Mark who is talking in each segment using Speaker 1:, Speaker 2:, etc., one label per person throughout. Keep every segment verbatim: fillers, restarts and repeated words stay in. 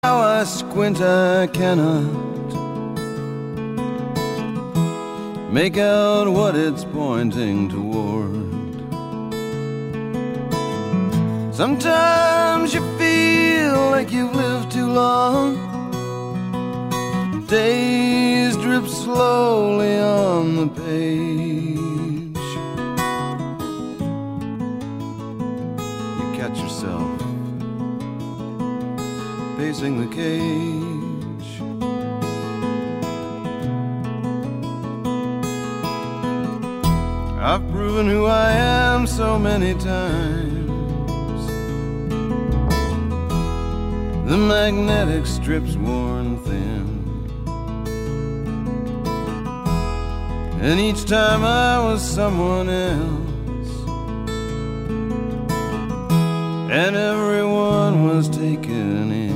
Speaker 1: How I squint, I cannot make out what it's pointing toward. Sometimes you feel like you've lived too long. Days drip slowly on the page. You catch yourself pacing the cage. I've proven who I am so many times. The magnetic strip's worn thin, and each time I was someone else, and everyone was taken in.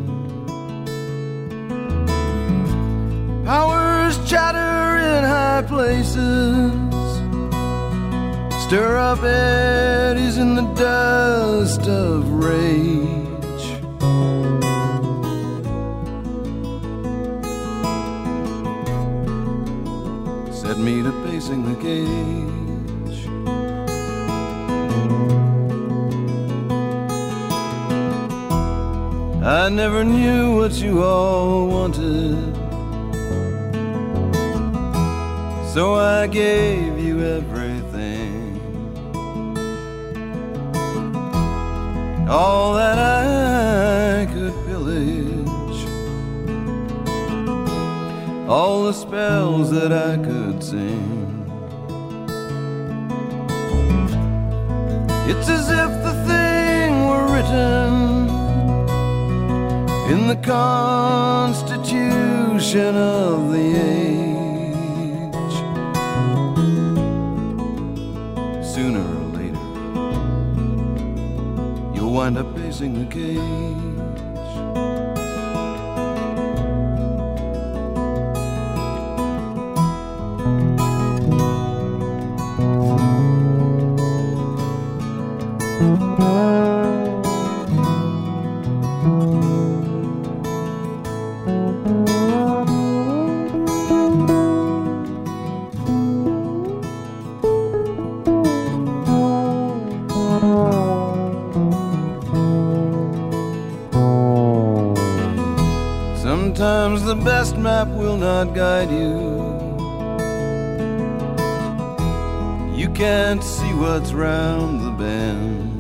Speaker 1: Powers chatter in high places, stir up eddies in the dust of rage. Set me to pacing the cage. I never knew what you all wanted, so I gave you everything, all that I could pillage, all the spells that I could sing. It's as if the thing were written in the constitution of the age. Sooner or later, you'll wind up pacing the cage. Sometimes the best map will not guide you. You can't see what's round the bend.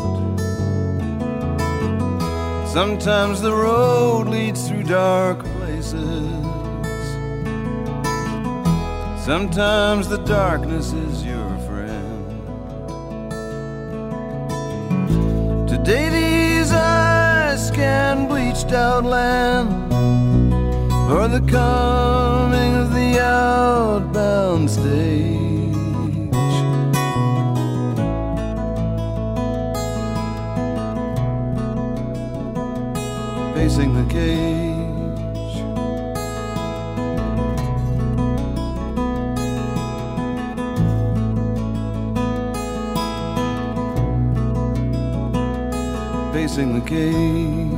Speaker 1: Sometimes the road leads through dark places. Sometimes the darkness is your friend. Today these eyes scan bleached out land for the coming of the outbound stage. Pacing the cage. Pacing the cage.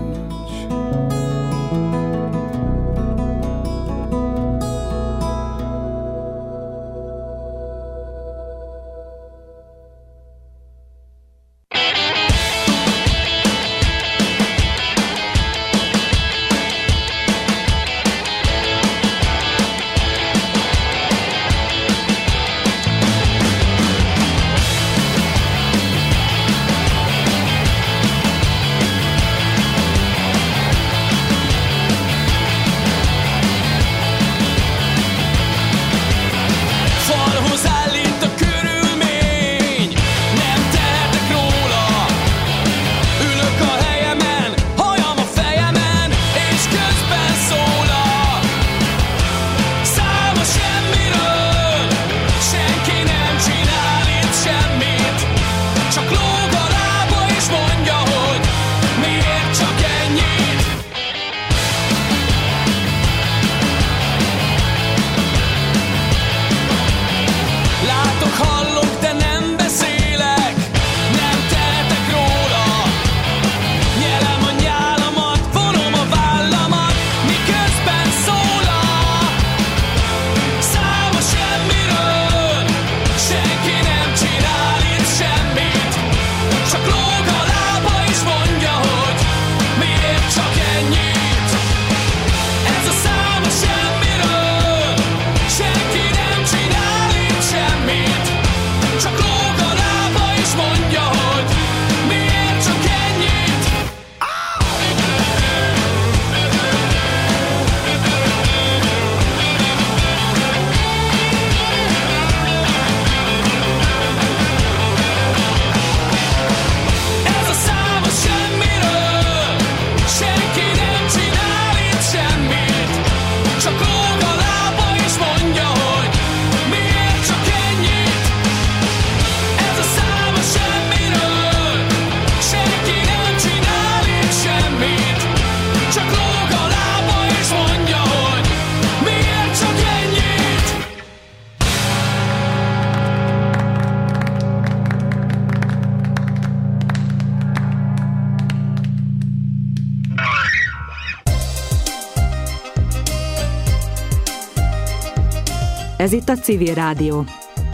Speaker 2: Ez itt a Civil Rádió.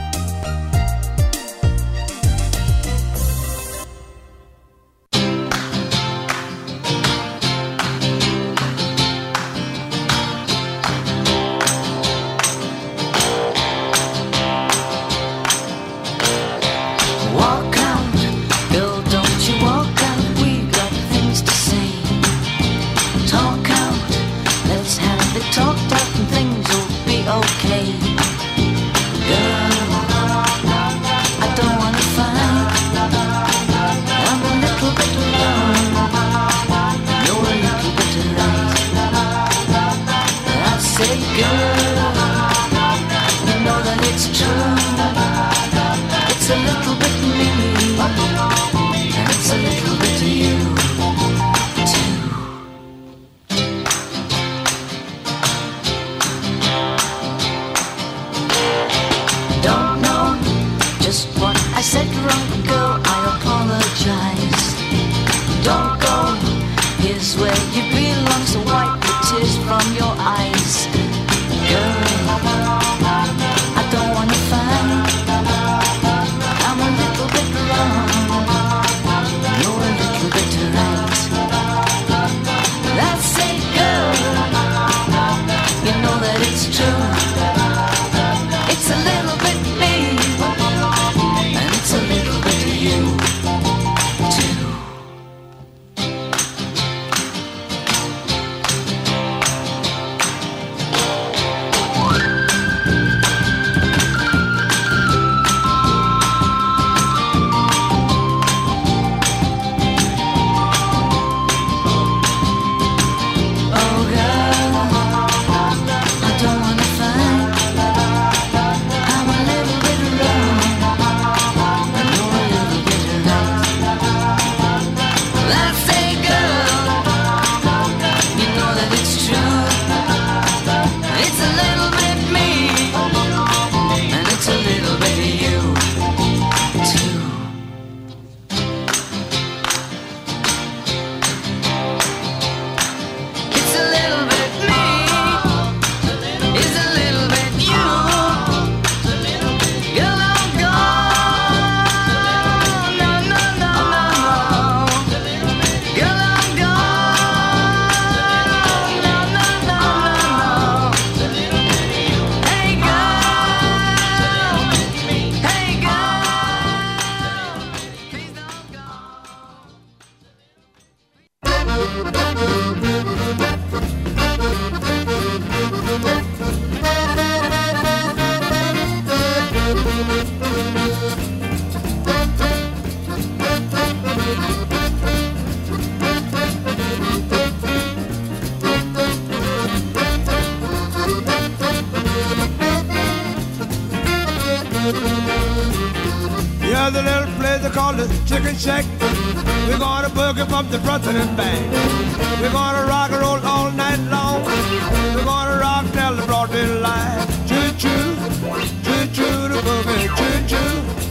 Speaker 1: Shack. We're gonna boogie from the front and back. We're gonna rock and roll all night long. We're gonna rock till the broad daylight. Choo choo, choo choo the boogie, choo choo.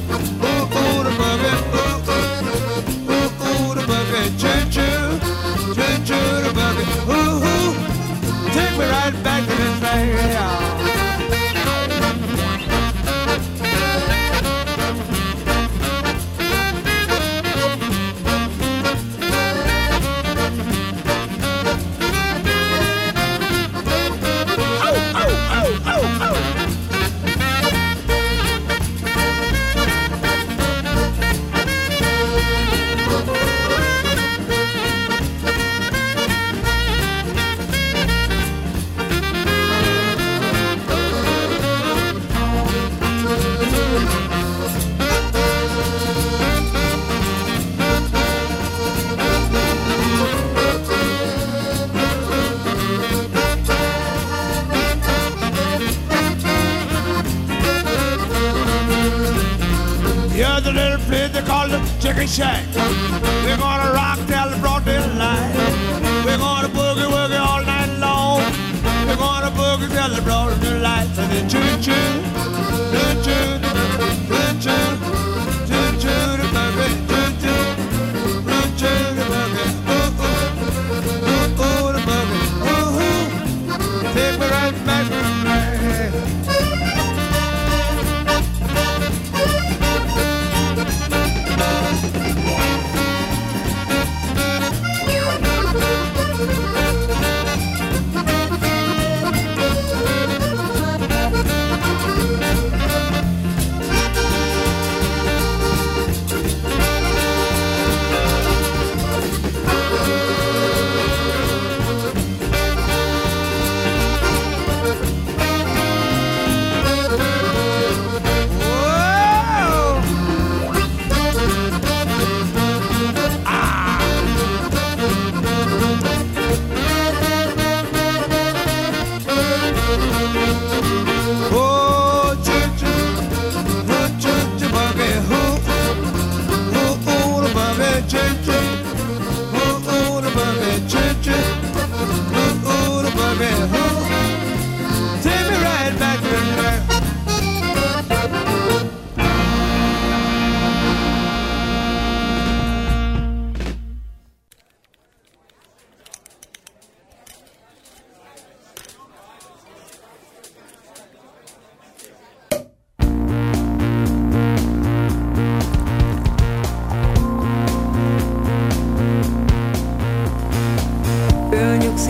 Speaker 1: Ooh ooh the boogie, ooh ooh, ooh ooh the boogie, choo choo, choo choo the boogie, ooh ooh. Take me right back to the train. The little place they call the Chicken Shack. We're gonna rock till the broad daylight. We're gonna boogie woogie all night long. We're gonna boogie till the broad daylight. So then choo choo, choo choo, choo choo, choo choo the boogie, choo choo, choo choo the boogie, ooh ooh, ooh ooh the boogie, ooh ooh. Take me right back to the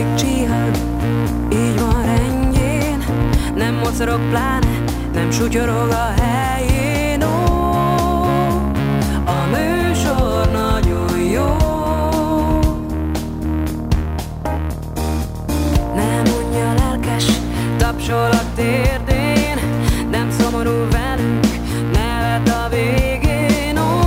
Speaker 2: ég csihad, így van rendjén. Nem mocorog pláne, nem sutyorog a helyén. Ó, a műsor nagyon jó. Nem mondja lelkes, tapsol a térdén. Nem szomorú velünk, nevet a végén. Ó,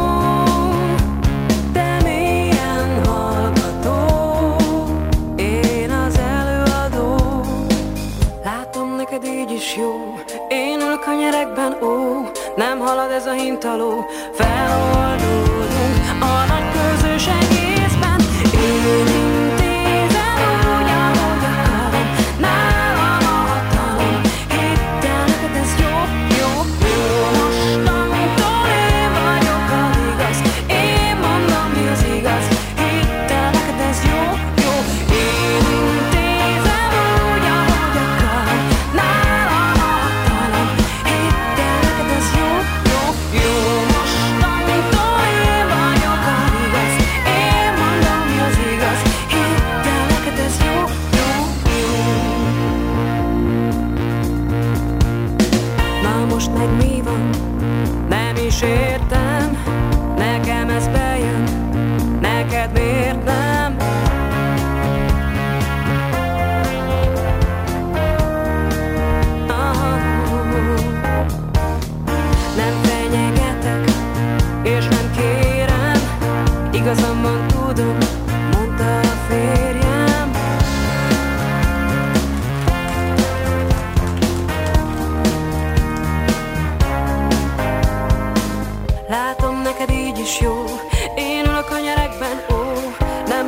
Speaker 2: de mélyen hallgató, én az előadó. Látom, neked így is jó, én ülök a nyerekben, ó. Nem halad ez a hintaló, feloldódunk a nagy közös egészben. Én intézem úgy, ahogy akarom, nálam a hatalom. Hidd el, neked ez jó, jó, jó. Mostantól én vagyok a igaz, én mondom, mi az igaz. Hidd el, neked ez jó, jó. Én intézem úgy, ahogy akarom, nálam a hatalom. Hidd el, neked ez jó, jó, jó. Mostantól én vagyok a igaz, én mondom, mi az igaz. Hidd el, neked ez jó, jó, jó. Na most meg mi van? Nem is értem. Nekem ez bejön, neked miért nem? Ah, nem fenyegetek, és nem kérem. Igazam van, tudom, mondta a férjem. Látom, neked így is jó, én ülök a nyerekben, ó. Nem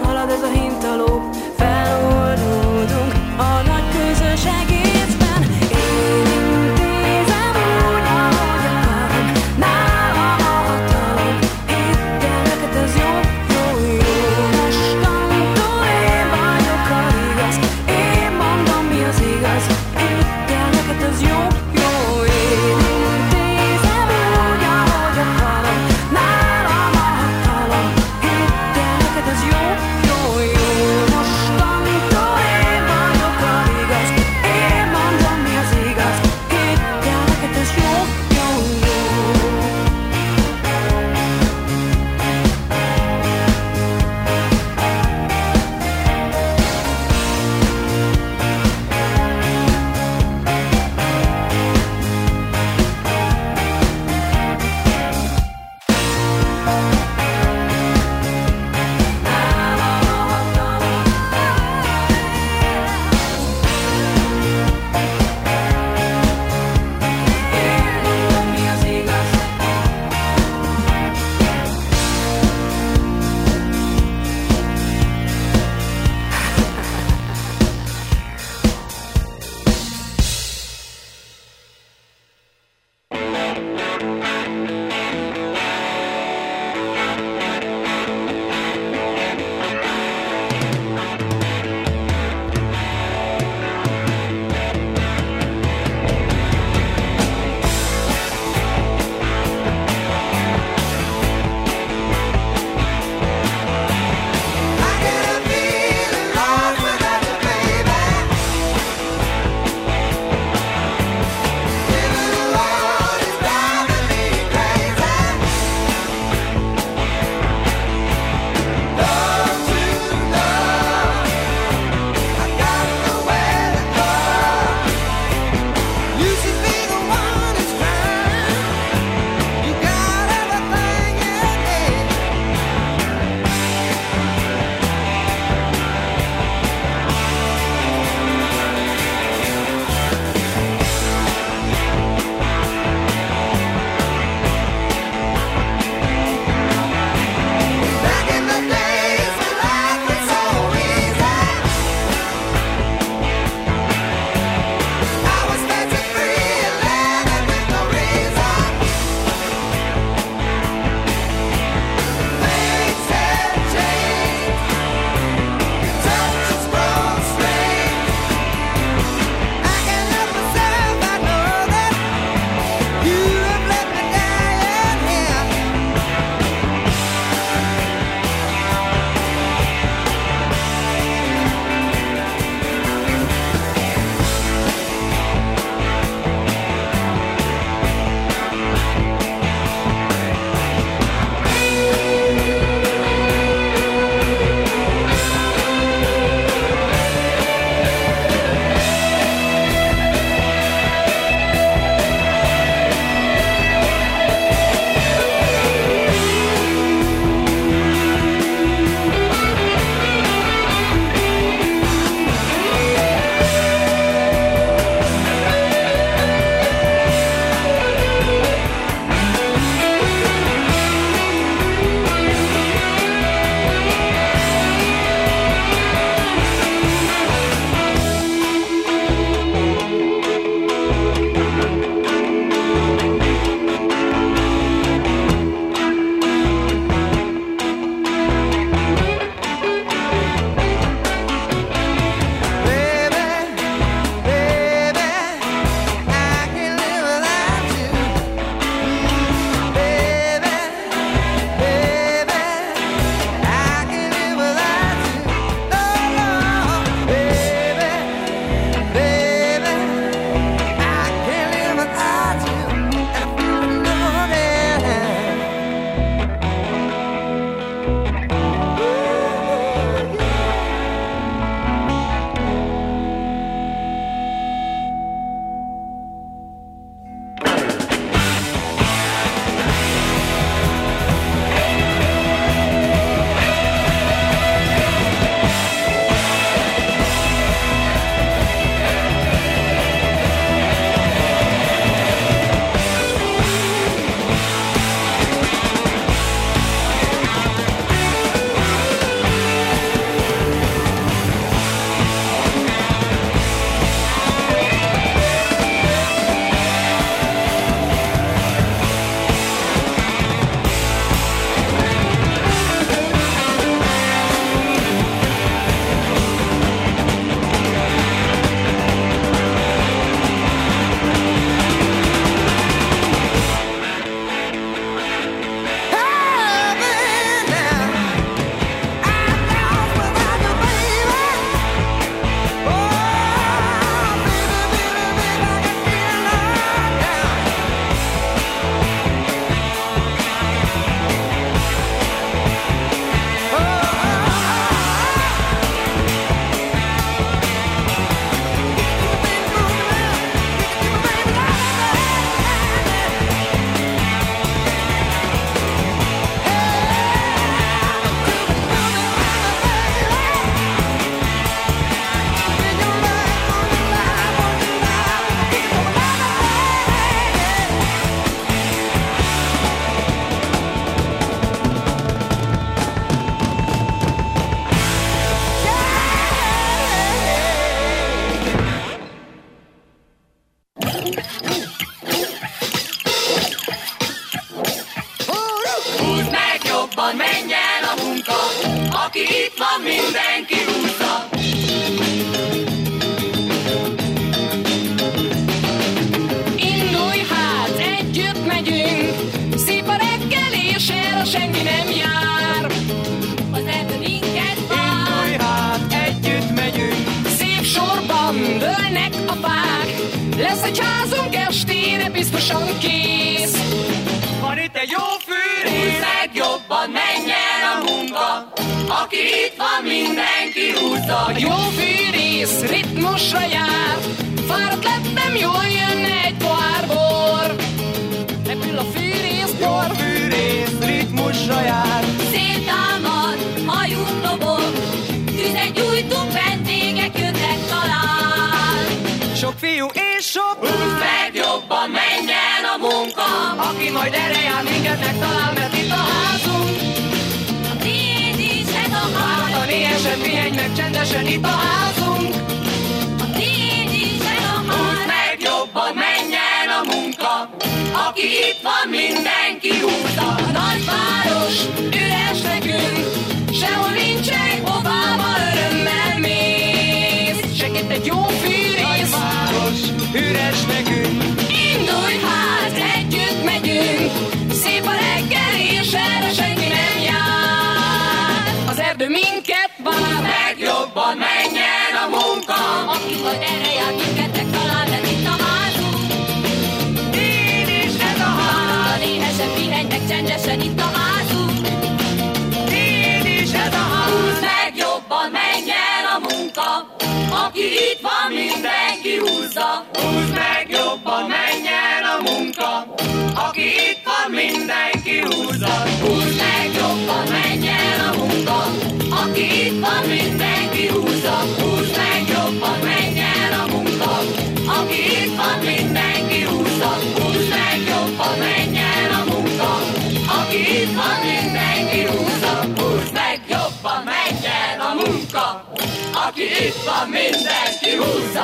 Speaker 2: Lesz egy házunk estére biztosan kész.
Speaker 3: Van itt egy jó fűrész,
Speaker 2: húzd meg jobban, menjen a munka. Aki itt van, mindenki húzza. A jó fűrész ritmusra jár. Fáradt lettem, jól jönne egy pohár bor. Repül a fűrészbor.
Speaker 3: jó fűrész, ritmusra jár.
Speaker 2: Széltámad, hajunk lobog. Tüzet gyújtunk, vendégek jönnek talán.
Speaker 3: Sok fiú és sok
Speaker 2: Húzd meg jobban, menjen a munka.
Speaker 3: aki majd erre jár, minket megtalál, mert itt a házunk.
Speaker 2: A tiéd is ez a ház.
Speaker 3: A néhesen pihenj meg csendesen, itt a házunk.
Speaker 2: A tiéd is ez a ház.
Speaker 3: Húzd meg jobban, menjen a munka.
Speaker 2: Aki itt van, mindenki húzza. A nagyváros üres nekünk, sehol nincsen, hová örömmel mész.
Speaker 3: Segít egy jó fűrész, város, üres nekünk.
Speaker 2: Indulj hát, együtt megyünk, szép a reggel és erre senki nem jár. Az erdő minket vár,
Speaker 3: Meg jobban menjen a munka.
Speaker 2: aki majd erre jár, minket megtalál, mert itt a házunk.
Speaker 3: Így is ez a ház.
Speaker 2: A néhesen pihenj meg csendesen, itt a házunk.
Speaker 3: Így is ez a ház.
Speaker 2: Húzd meg jobban, menjen a munka. Aki itt van, mindenki húzza.
Speaker 3: Húzd meg jobban, menjen a munka. Aki itt van, mindenki húzza.
Speaker 2: Húzd meg jobban, menjen a munka. Aki itt van, mindenki húzza. Húzd meg jobban, menjen a munka. Aki itt van, mindenki húzza. Húzd meg jobban, menjen a munka. Aki itt van, mindenki húzza. Húzd meg jobban, menjen a munka. Aki itt van, mindenki húzza.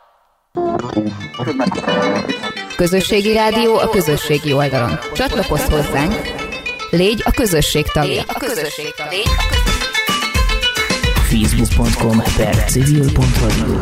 Speaker 4: Közösségi rádió a közösségi oldalon. Csatlakozz hozzánk, légy a közösség tagja. A közösség tagja.
Speaker 5: facebook pont com per civil pont radio.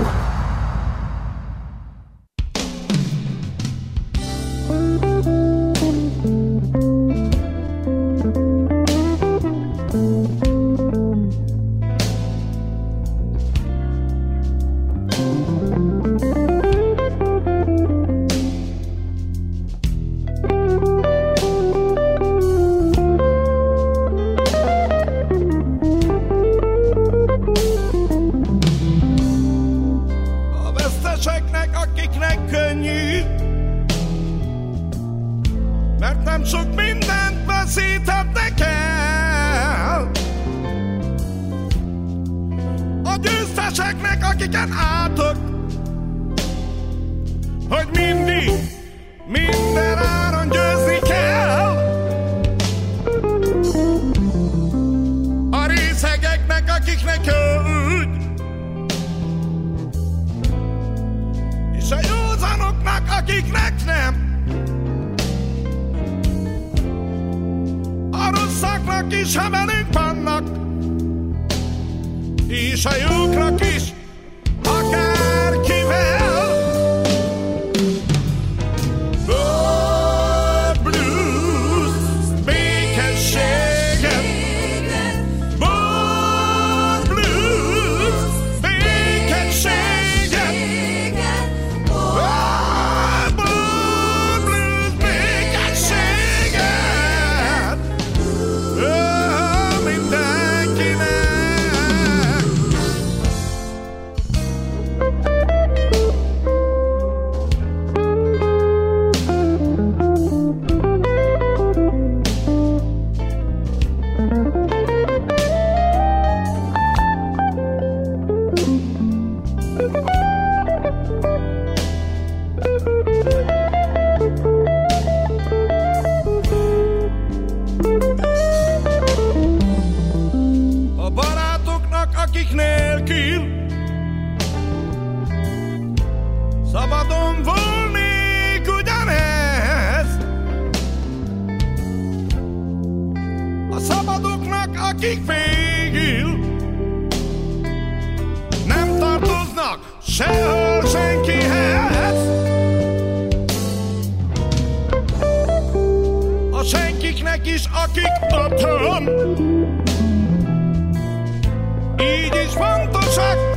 Speaker 1: akik végül nem tartoznak sehol senkihez. A senkiknek is, akik otthon így is fontosak